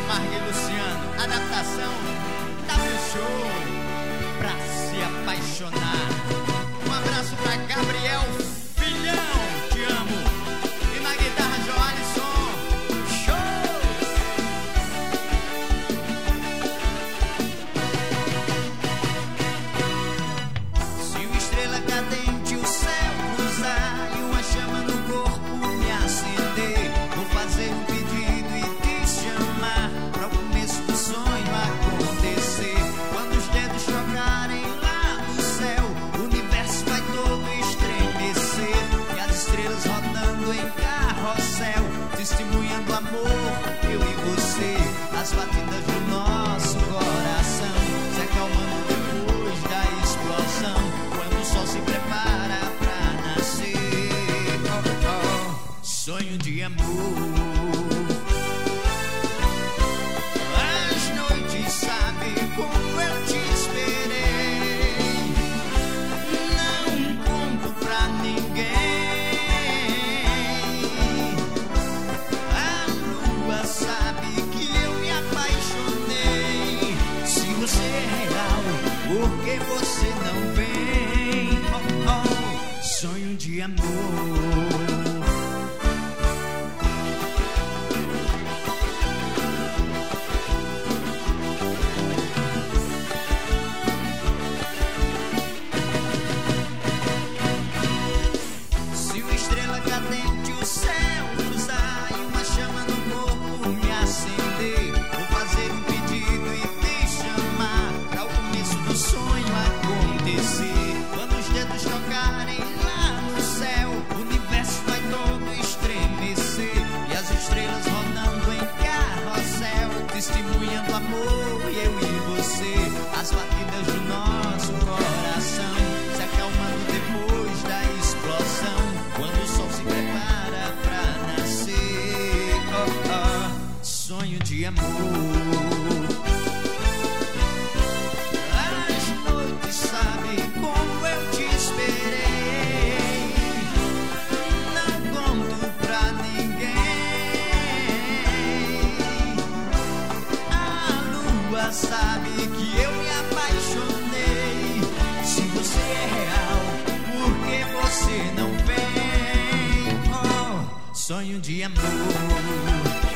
Camargo e Luciano. Adaptação W Show pra se apaixonar. Um abraço pra Gabriel Filhão, te amo. E na guitarra Joalisson. Show! Se uma estrela cadente o céu cruzar e uma chama no corpo me acender, vou fazer um pedido e te chamar para o começo do sonho acontecer. Quando os dedos chocarem lá no céu, o universo vai todo estremecer e as estrelas rodando em carrossel, testemunhando amor, eu e você. As batidas do nosso coração se acalmando depois da explosão, quando o sol se prepara pra nascer. Oh, oh, sonho de amor. As noites, sabe como eu te esperei, não conto pra ninguém. A lua sabe que eu me apaixonei. Se você é real, por que você não vem? Oh, oh, sonho de amor. Se uma estrela cadente o céu cruzar e uma chama no corpo me acender, vou fazer um pedido e te chamar para o começo do sonho acontecer. Quando os dedos tocarem lá no céu, o universo vai todo estremecer e as estrelas rodando em carrossel, testemunhando amor, eu e você. As batidas do nosso coração se acalmando depois da explosão, quando o sol se prepara pra nascer. Oh, oh, sonho de amor. As noites, sabe como eu te esperei, não conto pra ninguém. A lua sabe que eu me apaixonei. Se você é real, por que você não vem? Oh, sonho de amor.